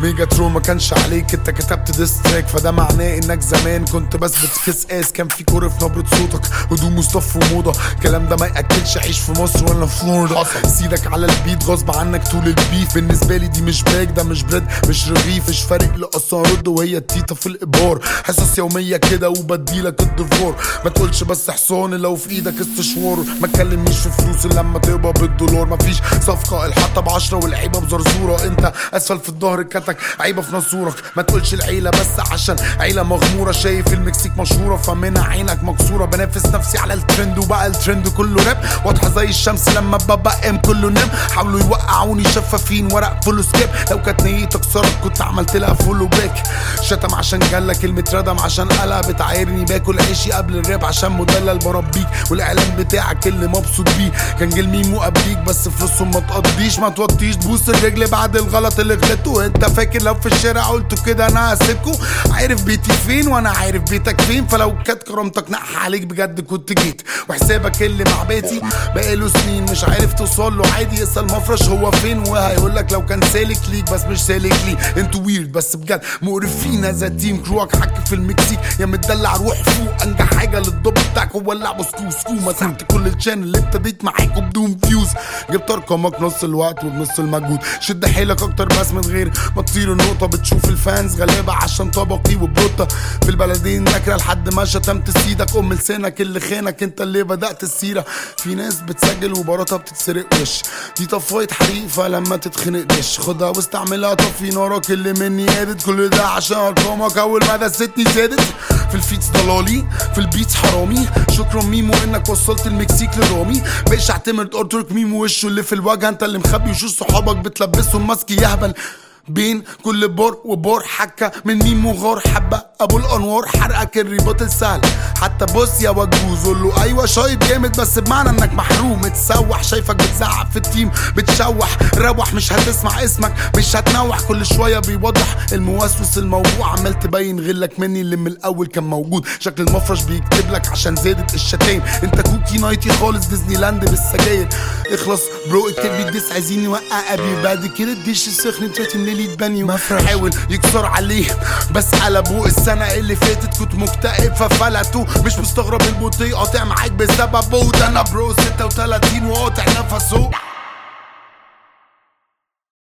ميجاترون ما كانش عليك، انت كتبت ديستراك، فده معناه انك زمان كنت بس بتكس اس. كان في كوره في نبرة صوتك، هدوم مصطفى وموضة، الكلام ده ما ياكلش عيش في مصر ولا فلوريدا. سيدك على البيت غصب عنك طول البيف. بالنسبه لي دي مش باك، ده مش بريد مش رغيف، مش فارق لي اصلا رد وهي التيتا في الابار. حصص يوميه كده وبديلك الدفور، ما تقولش بس حصان لو في ايدك استشوار. ما تكلمنيش في فلوس إلا لما تقبض بالدولار. مفيش صفقه الحطه ب10 والعيبه بزرزوره، انت اسفل في الظهر كتك عيبه في نصورك. ما تقولش العيله بس عشان عيله مغموره، شايف المكسيك مشهوره فمنها عينك مكسوره. بنافس نفسي على الترند وبقى الترند كله راب، واضحه زي الشمس لما ببقى ام كله نام. حاولوا يوقعوني شفافين ورق فولو سكيب، لو كانت نيتي اكسرك كنت عملت لها فولو باك. شتم عشان جالك كلمه ردم، عشان قلق بتعايرني باكل عيشي قبل الراب، عشان مدلل بربيك والاعلان بتاعك اللي مبسوط بيه. كان جيل ميمو قبليك بس فلوسهم ما تقضيش، ما توطيش تبوس الرجل بعد الغلط اللي غلطته. انت فاكر لو في الشارع قلتوا كده انا هسيبكوا؟ عارف بيتي فين وانا عارف بيتك فين، فلو كانت كرامتك نقح عليك بجد كنت جيت. وحسابك اللي مع بيتي بقاله سنين مش عارف توصل له، عادي اسال مفرش هو فين وهيقولك لو كان سالك ليك بس مش سالك لي. انتوا ويرد بس بجد مقرفين، هذا تيم كروك حك في المكسيك يا متدلع روح فوق. انجح حاجه للضب بتاعك هو اللعب سكو مسحت كل الشانل اللي ابتديت معاكوا بدون فيوز. جبت ارقامك نص الوقت وبنص المجهود، شد حيلك اكتر بس من غير ما تطير النقطه. بتشوف الفانز غلابه عشان طبقي وبروطه في البلدين نكره لحد ما شتمت سيدك ام لسانك اللي خانك، انت اللي بدات السيره. في ناس بتسجل وباراتها بتتسرق وش، دي طفايه حريقه لما تتخنق دش. خدها واستعملها طفي نارك اللي مني قادت، كل ده عشان ارقامك اول ما دستني زادت. في الفيتس ضلالي في البيتس حرامي، شكرا ميمو انك وصلت المكسيك لرامي. بقيش اعتمد ارتورك ميمو وشه اللي في الوجه، انت اللي مخبي وشوش صحابك بتلبسهم ماسك يهبل. بين كل بار وبار حكة من ميمو غار، حبة ابو الانوار حرقك الرباط السهل. حتى بص يا وجوز قوله ايوه شايط جامد بس بمعنى انك محروم متسوح. شايفك بتزعق في التيم بتشوح، روح مش هتسمع اسمك مش هتنوح. كل شويه بيوضح الموسوس الموضوع، عمال تبين غلك مني اللي من الاول كان موجود. شكل المفرش بيكتب لك عشان زادت الشتايم، انت كوكي نايتي خالص ديزني لاند بالسجاير. اخلص برو الكلب يدس عايزين يوقع ابي بعد كده الدش السخن تراتي من اللي يتبني. حاول يكسر عليه بس قلبوه. السنه اللي فاتت كنت مكتئب ففلتوا، مش مستغرب البطيء قاطع معاك بسببه. ده انا برو 36 وقاطع نفسه.